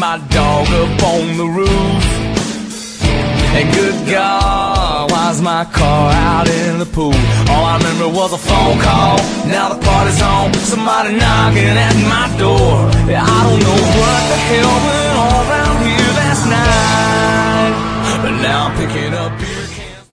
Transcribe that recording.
my dog up on the roof. And good God, why's my car out in the pool? All I remember was a phone call. Now the party's on, somebody knocking at my door. Yeah, I don't know what the hell